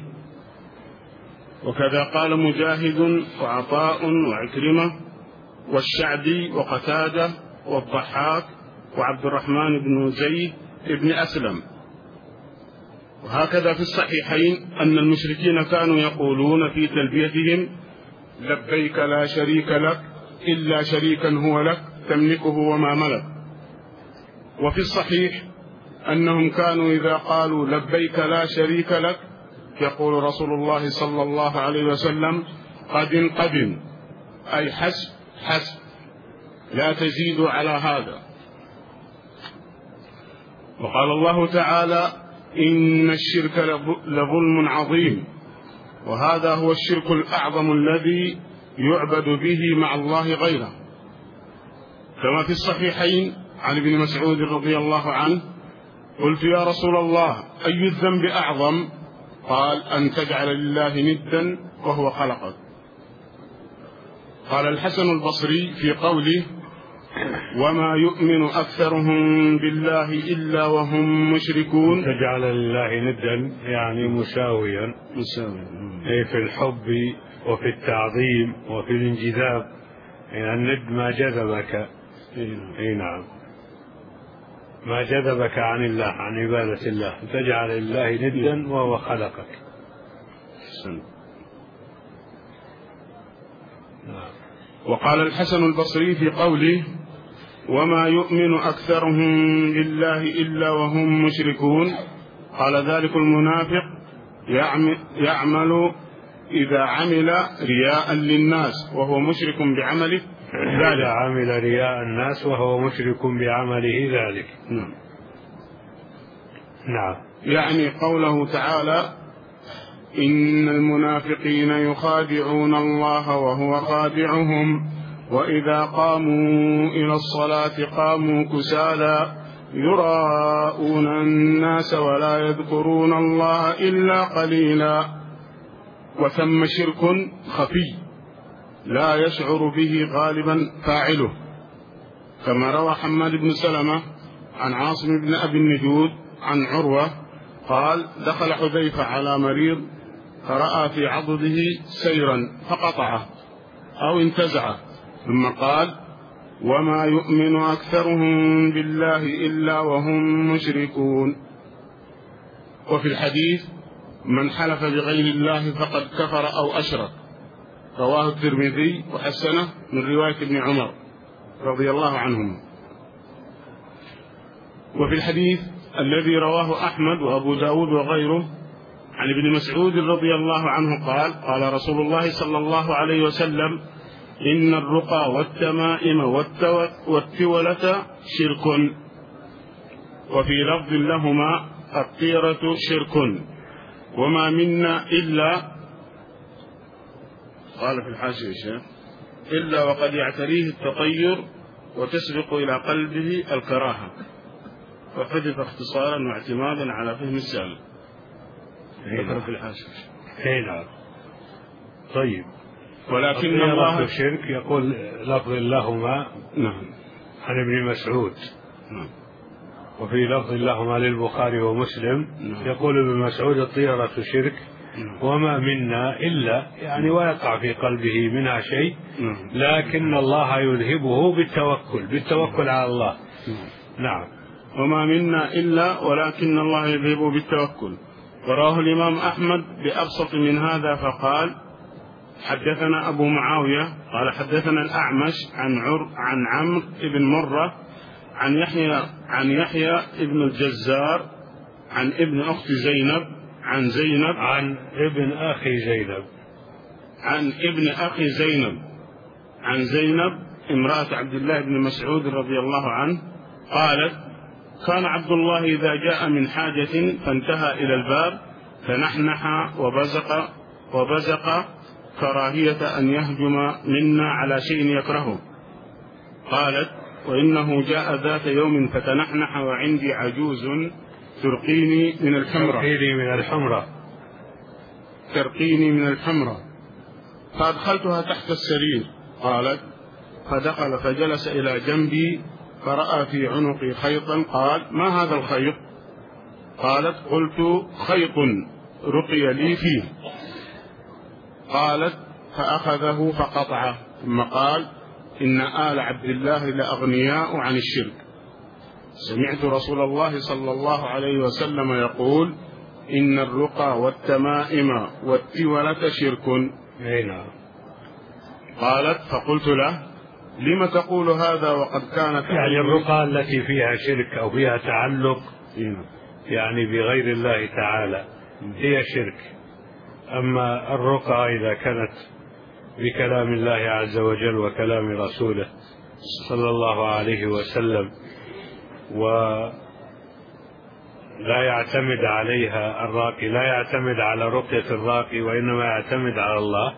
وكذا قال مجاهد وعطاء وعكرمة والشعبي وقتادة والضحاك وعبد الرحمن بن زيد ابن أسلم. وهكذا في الصحيحين أن المشركين كانوا يقولون في تلبيتهم: لبيك لا شريك لك إلا شريكا هو لك تملكه وما ملك. وفي الصحيح أنهم كانوا إذا قالوا لبيك لا شريك لك يقول رسول الله صلى الله عليه وسلم: قد أي حسب لا تزيد على هذا. وقال الله تعالى: إن الشرك لظلم عظيم، وهذا هو الشرك الأعظم الذي يعبد به مع الله غيره. كما في الصحيحين عن ابن مسعود رضي الله عنه: قلت يا رسول الله أي الذنب أعظم؟ قال: أن تجعل لله ندا وهو خلقك. قال الحسن البصري في قوله: وما يؤمن أكثرهم بالله إلا وهم مشركون، تجعل لله ندا يعني مساويا في الحب وفي التعظيم وفي الانجذاب. يعني الند ما جذبك، نعم، ما جذبك عن الله، عن عبادة الله، تجعل لله ندا وهو خلقك. وقال الحسن البصري في قوله: وما يؤمن أكثرهم بالله إلا وهم مشركون، قال ذلك المنافق يعمل إذا عمل رياء للناس وهو مشرك بعمله ذلك. عمل رياء الناس وهو مشرك بعمله ذلك. نعم. يعني قوله تعالى: إن المنافقين يخادعون الله وهو خادعهم وإذا قاموا إلى الصلاة قاموا كسالى يراءون الناس ولا يذكرون الله إلا قليلا. وثم شرك خفي لا يشعر به غالبا فاعله، كما روى حماد بن سلمة عن عاصم بن أبي النجود عن عروة قال: دخل حذيفة على مريض فرأى في عضده سيرا فقطعه أو انتزعه، ثم قال: وما يؤمن أكثرهم بالله إلا وهم مشركون. وفي الحديث: من حلف بغير الله فقد كفر أو أشرك، رواه الترمذي وحسنه من رواية ابن عمر رضي الله عنهما. وفي الحديث الذي رواه أحمد وأبو داود وغيره عن ابن مسعود رضي الله عنه قال: قال رسول الله صلى الله عليه وسلم: إن الرقى والتمائم والتولة شرك. وفي لفظ لهما: الطيرة شرك، وما منا إلا، قال في الحاشية الشيخ: إلا وقد يعتريه التطير وتسبق إلى قلبه الكراهة، وحذف اختصارا واعتمادا على فهم السابق. ذكر في الحاشية. نعم. طيب. ولكن الله الشرك يقول لفظ لهما. نعم. عن ابن مسعود. نعم. وفي لفظ لهما للبخاري ومسلم. نعم. يقول ابن مسعود: الطيرة شرك. نعم. وما منا إلا، يعني ويقع في قلبه منها شيء. نعم. لكن الله يذهبه بالتوكل على الله. نعم. وما منا إلا ولكن الله يذهبه بالتوكل. وراه الإمام أحمد بأبسط من هذا فقال: حدثنا أبو معاوية قال حدثنا الأعمش عن عمرو بن مرة عن يحيى بن الجزار عن ابن أخت زينب عن ابن أخي زينب عن زينب امرأة عبد الله بن مسعود رضي الله عنه قالت: كان عبد الله إذا جاء من حاجة فانتهى إلى الباب فنحنح وبزق كراهية أن يهجم منا على شيء يكرهه. قالت: وإنه جاء ذات يوم فتنحنح وعندي عجوز ترقيني من الحمرة فأدخلتها تحت السرير. قالت: فدخل فجلس إلى جنبي فرأى في عنقي خيطا. قال: ما هذا الخيط؟ قالت: قلت: خيط رقي لي فيه. قالت: فأخذه فقطعه، ثم قال: إن آل عبد الله لأغنياء عن الشرك. سمعت رسول الله صلى الله عليه وسلم يقول: إن الرقى والتمائم والتولة شرك. نعم. قالت: فقلت له: لم تقول هذا وقد كانت يعني الرقى التي فيها شرك أو فيها تعلق يعني بغير الله تعالى هي شرك. أما الرقى إذا كانت بكلام الله عز وجل وكلام رسوله صلى الله عليه وسلم ولا يعتمد عليها الراقي، لا يعتمد على رقية الراقي وإنما يعتمد على الله،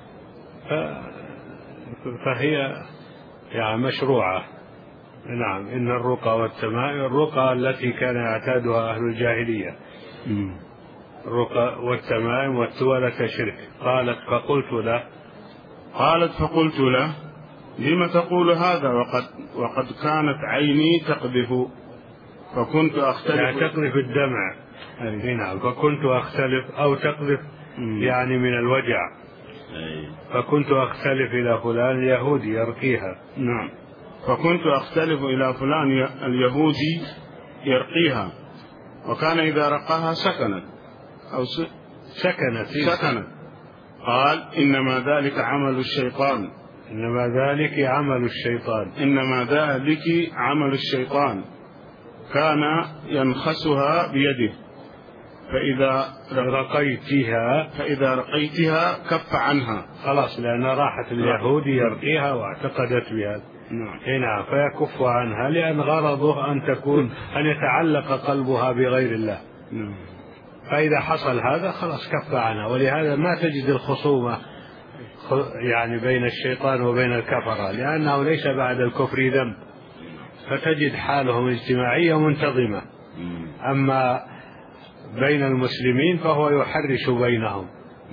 فهي يعني مشروعة. نعم. إن الرقى والتمائم، الرقى التي كان يعتادها أهل الجاهلية، الرقى والتمائم والتولة شرك. قالت: فقلت له: لم تقول هذا وقد كانت عيني تقذف فكنت أختلف، يعني تقذف الدمع. نعم. فكنت أختلف أو تقذف يعني من الوجع. فكنت أختلف إلى فلان اليهودي يرقيها. نعم. فكنت أختلف إلى فلان اليهودي يرقيها، وكان إذا رقاها سكنت. قال: إنما ذلك عمل الشيطان كان ينخسها بيده فإذا رقيتها كف عنها. خلاص، لأن راحت اليهودي يرقيها واعتقدت بها. نعم. فيكف عنها لأن غرضه أن يتعلق قلبها بغير الله. نعم. فإذا حصل هذا خلاص كف عنها. ولهذا ما تجد الخصومة يعني بين الشيطان وبين الكفرة، لأنه ليس بعد الكفر ذنب، فتجد حالهم اجتماعية منتظمة. أما بين المسلمين فهو يحرش بينهم.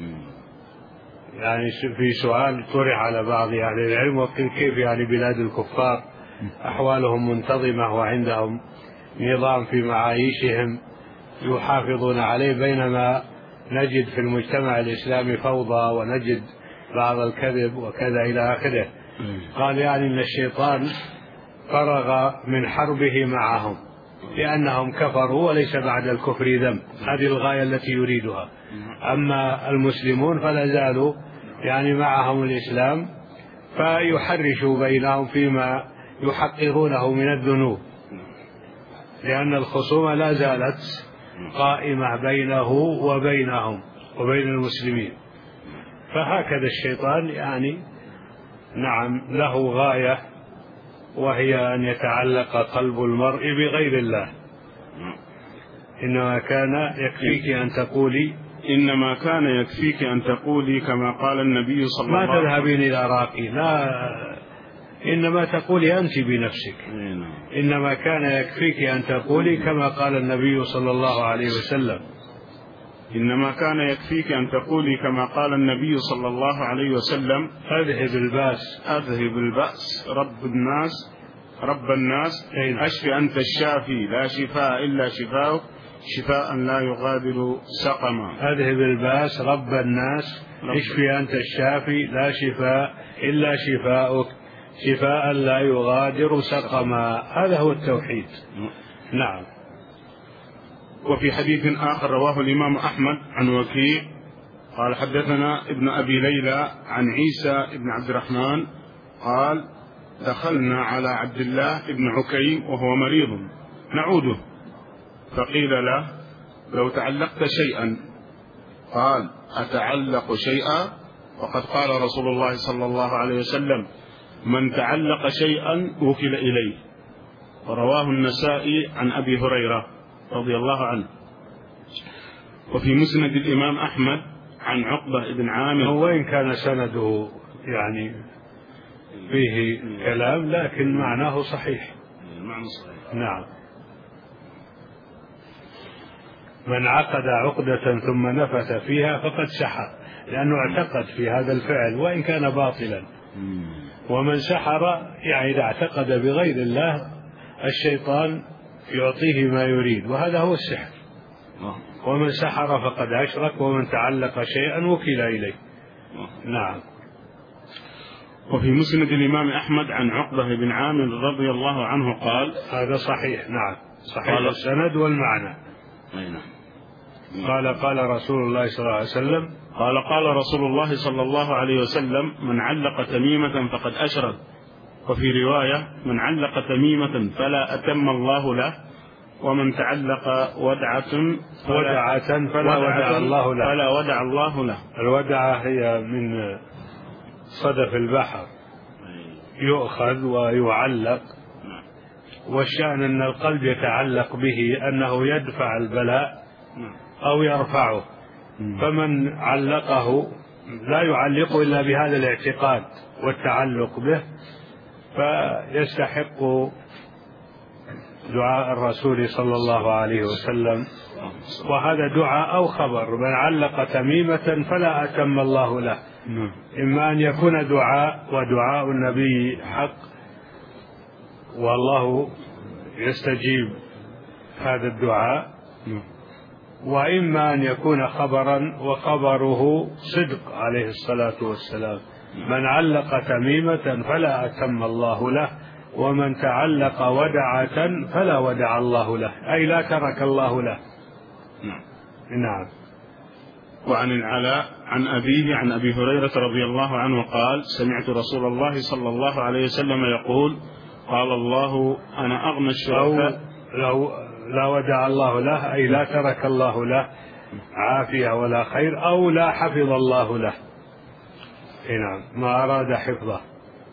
يعني في سؤال طرح على بعض أهل العلم: وقيل كيف يعني بلاد الكفار أحوالهم منتظمة وعندهم نظام في معايشهم يحافظون عليه، بينما نجد في المجتمع الإسلامي فوضى ونجد بعض الكذب وكذا إلى آخره. قال يعني أن الشيطان فرغ من حربه معهم لأنهم كفروا وليس بعد الكفر ذنب. هذه الغاية التي يريدها. أما المسلمون فلا زالوا يعني معهم الإسلام، فيحرشوا بينهم فيما يحقرونه من الذنوب، لأن الخصومة لا زالت قائمة بينه وبينهم وبين المسلمين. فهكذا الشيطان يعني نعم له غاية، وهي أن يتعلق قلب المرء بغير الله. إنما كان يكفيك أن تقولي كما قال النبي صلى الله عليه وسلم. ما تذهبين إلى راقي، لا، إنما تقولي أنت بنفسك. إنما كان يكفيك أن تقولي كما قال النبي صلى الله عليه وسلم. إنما كان يكفيك أن تقولي كما قال النبي صلى الله عليه وسلم: أذهب البأس رب الناس أشفي أنت الشافي لا شفاء إلا شفاؤك شفاء لا يغادر سقما. أذهب البأس رب الناس اشفي أنت الشافي لا شفاء إلا شفاؤك شفاء لا يغادر سقما. هذا هو التوحيد. نعم. وفي حديث آخر رواه الإمام أحمد عن وكيع قال: حدثنا ابن أبي ليلى عن عيسى بن عبد الرحمن قال: دخلنا على عبد الله بن عكيم وهو مريض نعوده، فقيل له: لو تعلقت شيئا. قال: أتعلق شيئا؟ وقد قال رسول الله صلى الله عليه وسلم: من تعلق شيئا وكل إليه. ورواه النسائي عن أبي هريرة رضي الله عنه. وفي مسند الإمام أحمد عن عقبة بن عامر، وإن كان سنده يعني فيه كلام لكن معناه صحيح. نعم. من عقد عقدة ثم نفث فيها فقد سحر، لأنه اعتقد في هذا الفعل وإن كان باطلا. ومن سحر يعني إذا اعتقد بغير الله الشيطان يعطيه ما يريد، وهذا هو السحر. ومن سحر فقد أشرك، ومن تعلق شيئا وكل إليه. نعم. وفي مسند الإمام أحمد عن عقبة بن عامر رضي الله عنه قال: هذا صحيح. نعم، صحيح السند والمعنى. قال رسول الله صلى الله عليه وسلم: قال رسول الله صلى الله عليه وسلم: من علق تميمة فقد أشرك. وفي رواية: من علق تميمة فلا أتم الله له، ومن تعلق ودعة فلا ودع الله له. الودعة هي من صدف البحر، يؤخذ ويعلق، والشأن أن القلب يتعلق به، أنه يدفع البلاء أو يرفعه. فمن علقه لا يعلق إلا بهذا الاعتقاد والتعلق به، فيستحق دعاء الرسول صلى الله عليه وسلم. وهذا دعاء أو خبر: من علق تميمة فلا أتم الله له. إما أن يكون دعاء، ودعاء النبي حق والله يستجيب هذا الدعاء، وإما أن يكون خبرا وخبره صدق عليه الصلاة والسلام: من علق تميمة فلا أتم الله له، ومن تعلق ودعة فلا ودع الله له، أي لا ترك الله له. نعم. وعن العلاء عن أبيه عن أبي هريرة رضي الله عنه قال: سمعت رسول الله صلى الله عليه وسلم يقول: قال الله: أنا أغنى الشركاء. لو لا ودع الله له، أي لا ترك الله له عافية ولا خير، أو لا حفظ الله له. نعم، ما أراد حفظه.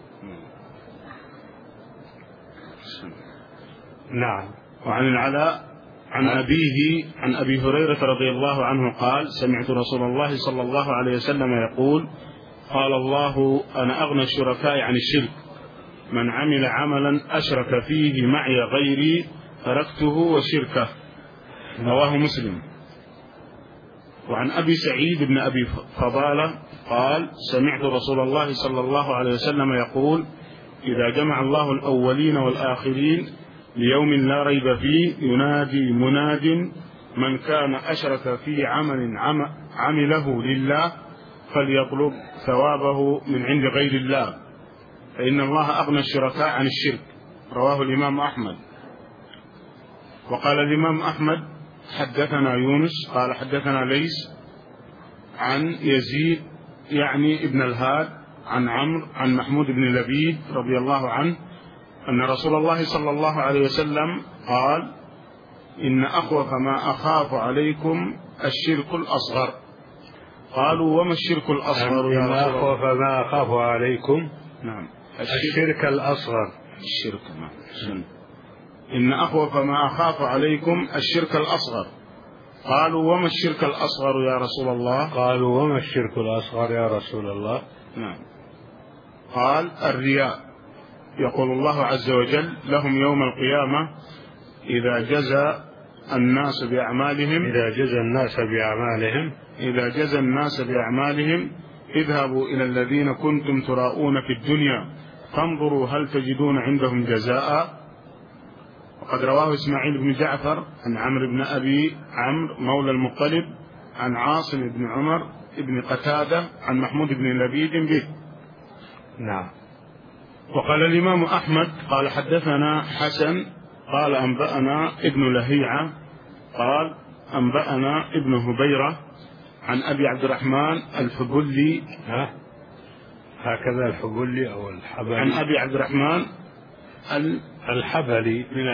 نعم. وعن العلاء عن أبيه عن أبي هريرة رضي الله عنه قال: سمعت رسول الله صلى الله عليه وسلم يقول: قال الله: أنا أغنى الشركاء عن الشرك، من عمل عملا أشرك فيه معي غيري تركته وشركه. رواه مسلم. وعن أبي سعيد بن أبي فضالة قال: سمعت رسول الله صلى الله عليه وسلم يقول: إذا جمع الله الأولين والآخرين ليوم لا ريب فيه ينادي مناد: من كان أشرك في عمل عمله لله فليطلب ثوابه من عند غير الله. فإن الله أغنى الشركاء عن الشرك. رواه الإمام أحمد. وقال الإمام أحمد حدثنا يونس قال حدثنا ليث عن يزيد يعني ابن الهاد عن عمرو عن محمود بن لبيد رضي الله عنه أن رسول الله صلى الله عليه وسلم قال: إن أخوف ما أخاف عليكم الشرك الأصغر. قالوا: وما الشرك الأصغر يا رسول الله؟ أخوف ما أخاف عليكم نعم الشرك الأصغر. الشرك إن أخوف ما أخاف عليكم الشرك الأصغر. قالوا: وما الشرك الأصغر يا رسول الله؟ قالوا: وما الشرك الأصغر يا رسول الله؟ نعم. قال: الرياء. يقول الله عز وجل لهم يوم القيامة إذا جزى الناس بأعمالهم اذهبوا إلى الذين كنتم تراءون في الدنيا فانظروا هل تجدون عندهم جزاء. وقد رواه إسماعيل بن جعفر عن عمرو بن أبي عمرو مولى المطلب عن عاصم بن عمر بن قتادة عن محمود بن لبيد به. نعم. وقال الإمام أحمد قال حدثنا حسن قال أنبأنا ابن لهيعة قال أنبأنا ابن هبيرة عن أبي عبد الرحمن الحبلي هكذا الحبلي أو الحبلي عن أبي عبد الرحمن الحبلي من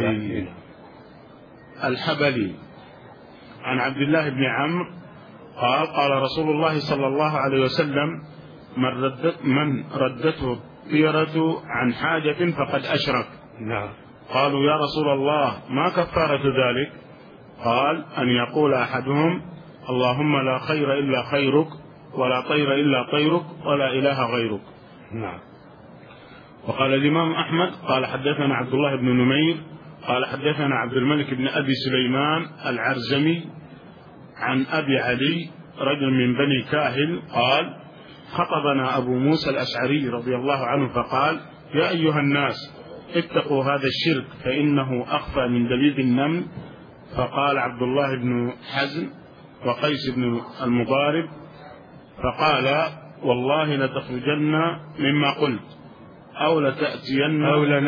الحبلي عن عبد الله بن عمرو قال قال رسول الله صلى الله عليه وسلم: من ردته الطيرة عن حاجة فقد أشرك. نعم. قالوا: يا رسول الله ما كفارة ذلك؟ قال: أن يقول أحدهم: اللهم لا خير إلا خيرك ولا طير إلا طيرك ولا إله غيرك. نعم. وقال الإمام أحمد قال حدثنا عبد الله بن نمير قال حدثنا عبد الملك بن أبي سليمان العرزمي عن أبي علي رجل من بني كاهل قال: خطبنا أبو موسى الأشعري رضي الله عنه فقال: يا أيها الناس اتقوا هذا الشرك فإنه أخفى من دبيب النمل. فقال عبد الله بن حزم وقيس بن المضارب فقال: والله لتخرجن مما قلت أو لنأتين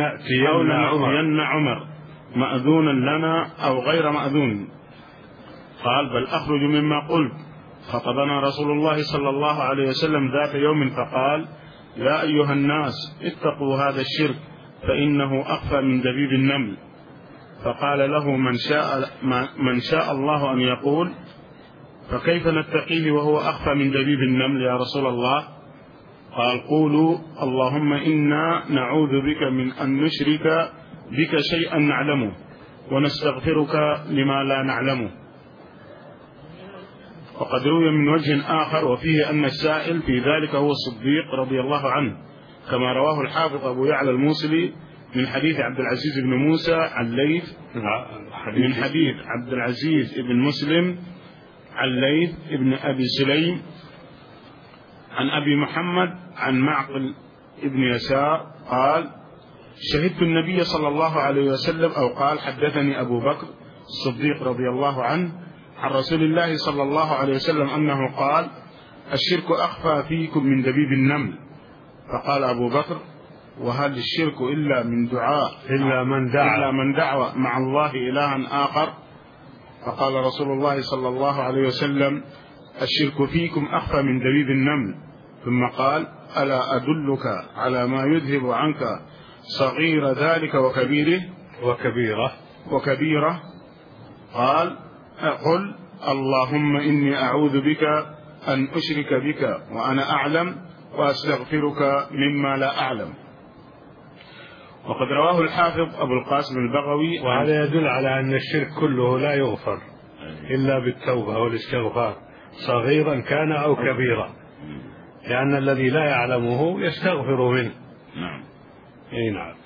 عمر مأذونا لنا أو غير مأذون. قال: بل أخرج مما قلت. خطبنا رسول الله صلى الله عليه وسلم ذات يوم فقال: يا أيها الناس اتقوا هذا الشرك فإنه أخفى من دبيب النمل. فقال له من شاء الله أن يقول: فكيف نتقيه وهو أخفى من دبيب النمل يا رسول الله؟ قال: قولوا: اللهم إنا نعوذ بك من أن نشرك بك شيئا نعلمه ونستغفرك لما لا نعلمه. وقد روي من وجه آخر وفيه أن السائل في ذلك هو الصديق رضي الله عنه، كما رواه الحافظ أبو يعلى الموصلي من حديث عبد العزيز بن موسى عن ليث من حديث عبد العزيز بن مسلم عن ليث بن أبي سليم عن أبي محمد عن معقل ابن يسار قال: شهدت النبي صلى الله عليه وسلم أو قال حدثني أبو بكر الصديق رضي الله عنه عن رسول الله صلى الله عليه وسلم أنه قال: الشرك أخفى فيكم من دبيب النمل. فقال أبو بكر: وهل الشرك إلا من دعا مع الله إلها آخر؟ فقال رسول الله صلى الله عليه وسلم: الشرك فيكم أخفى من دبيب النمل. ثم قال: ألا أدلك على ما يذهب عنك صغير ذلك وكبيرة؟ قال: قل اللهم إني أعوذ بك أن أشرك بك وأنا أعلم وأستغفرك مما لا أعلم. وقد رواه الحافظ أبو القاسم البغوي. وهذا يدل على أن الشرك كله لا يغفر إلا بالتوبة والاستغفار صغيرا كان أو كبيرا، لأن الذي لا يعلمه يستغفر منه. نعم. نعم.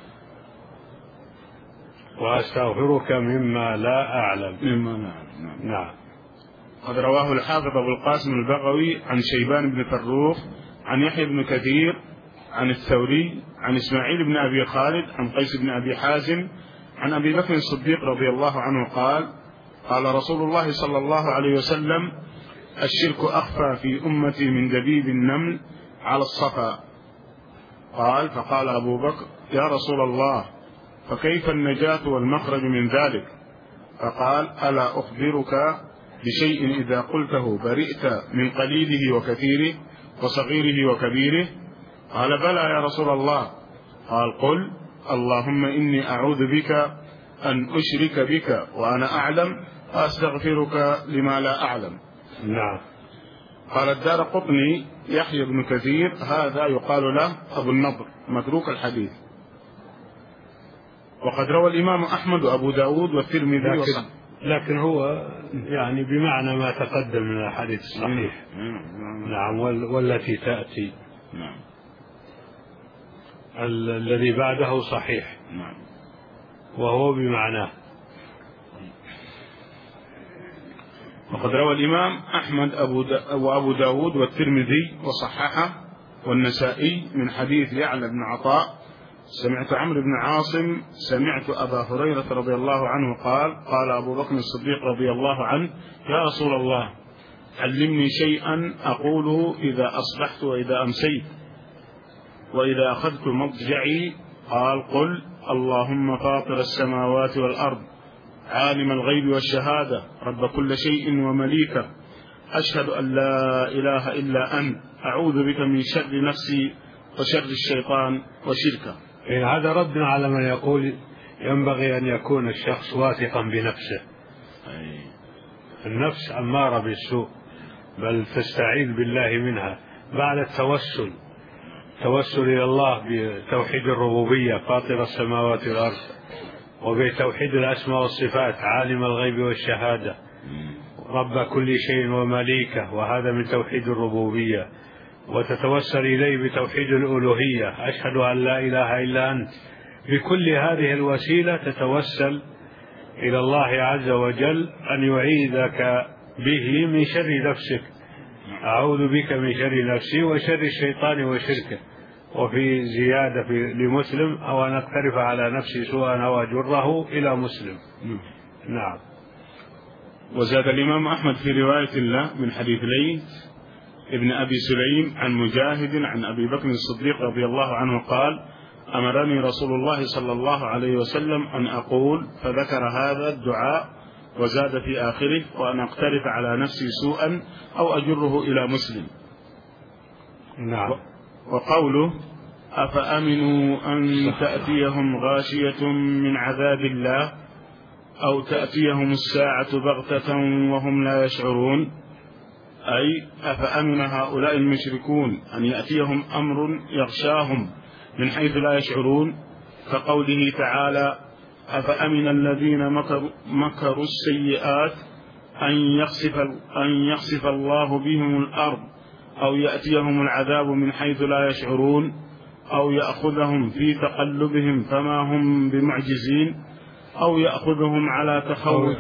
وأستغفرك مما لا أعلم. نعم. قد رواه الحافظ أبو القاسم البغوي عن شيبان بن فروخ عن يحيى بن كثير عن الثوري عن إسماعيل بن أبي خالد عن قيس بن أبي حازم عن أبي بكر الصديق رضي الله عنه قال: قال رسول الله صلى الله عليه وسلم: الشرك أخفى في أمتي من دبيب النمل على الصفا. قال: فقال أبو بكر: يا رسول الله، فكيف النجاة والمخرج من ذلك؟ فقال: ألا أخبرك بشيء إذا قلته برئت من قليله وكثيره وصغيره وكبيره؟ قال: بلى يا رسول الله. قال: قل: اللهم إني أعوذ بك أن أشرك بك وأنا أعلم وأستغفرك لما لا أعلم. نعم. قال الدارقطني: يحيى بن كثير هذا يقال له أبو النضر متروك الحديث. وقد روى الإمام أحمد وأبو داود والترمذي لكن هو يعني بمعنى ما تقدم من الحديث الصحيح. نعم. والتي تأتي الذي بعده صحيح وهو بمعناه. وقد روى الإمام أحمد وأبو داود والترمذي وصححه والنسائي من حديث يعلى بن عطاء: سمعت عمرو بن عاصم سمعت أبا هريرة رضي الله عنه قال: قال أبو بكر الصديق رضي الله عنه: يا رسول الله، علمني شيئا أقوله إذا أصبحت وإذا أمسيت وإذا أخذت مضجعي. قال: قل: اللهم فاطر السماوات والأرض، عالم الغيب والشهادة، رب كل شيء ومليكه، أشهد أن لا إله إلا أنت، أعوذ بك من شر نفسي وشر الشيطان وشركه. هذا رد على من يقول ينبغي أن يكون الشخص واثقا بنفسه. النفس أمارة بالسوء، بل تستعيذ بالله منها بعد التوسل إلى الله بتوحيد الربوبية فاطر السماوات والأرض، وبتوحيد الأسماء والصفات عالم الغيب والشهادة، رب كل شيء ومليكه، وهذا من توحيد الربوبية. وتتوسل إليه بتوحيد الألوهية، أشهد أن لا إله إلا أنت. بكل هذه الوسيلة تتوسل إلى الله عز وجل أن يعيذك به من شر نفسك. أعوذ بك من شر نفسي وشر الشيطان وشركه. وفي زيادة لمسلم: أو أن أقترف على نفسي سوءا أو أجره إلى مسلم. نعم. وزاد الإمام أحمد في رواية له من حديث ليث ابن أبي سليم عن مجاهد عن أبي بكر الصديق رضي الله عنه قال: أمرني رسول الله صلى الله عليه وسلم أن أقول، فذكر هذا الدعاء وزاد في آخره: وأن أقترف على نفسي سوءا أو أجره إلى مسلم. نعم. وقوله: أفأمنوا أن تأتيهم غاشية من عذاب الله أو تأتيهم الساعة بغتة وهم لا يشعرون، أي أفأمن هؤلاء المشركون أن يأتيهم أمر يغشاهم من حيث لا يشعرون، كقوله تعالى: أفأمن الذين مكروا السيئات أن يخسف الله بهم الأرض أو يأتيهم العذاب من حيث لا يشعرون أو يأخذهم في تقلبهم فما هم بمعجزين أو يأخذهم على تخوف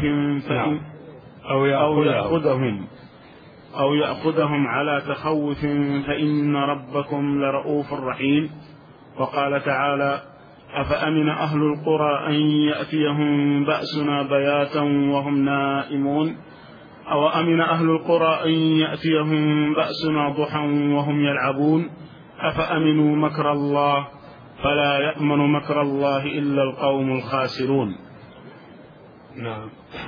أو يأخذهم على تخوف فإن ربكم لرؤوف رحيم. وقال تعالى: أفأمن أهل القرى أن يأتيهم بأسنا بياتا وهم نائمون أو أمن أهل القرى أن يأتيهم بأسنا ضحى وهم يلعبون أفأمنوا مكر الله فلا يأمن مكر الله إلا القوم الخاسرون. نعم.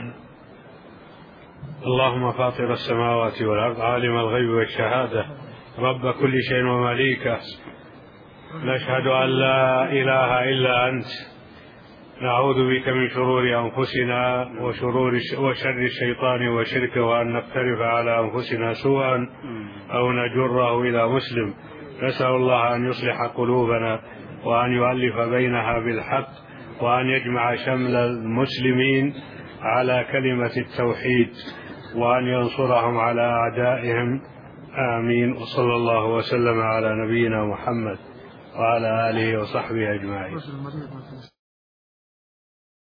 اللهم فاطر السماوات والأرض عالم الغيب والشهادة رب كل شيء ومليكه، نشهد أن لا إله إلا أنت، نعوذ بك من شرور أنفسنا وشر الشيطان وشركه، وأن نقترف على أنفسنا سوءا أو نجره إلى مسلم. نسأل الله أن يصلح قلوبنا وأن يؤلف بينها بالحق وأن يجمع شمل المسلمين على كلمة التوحيد وأن ينصرهم على أعدائهم، آمين. وصلى الله وسلم على نبينا محمد وعلى آله وصحبه أجمعين.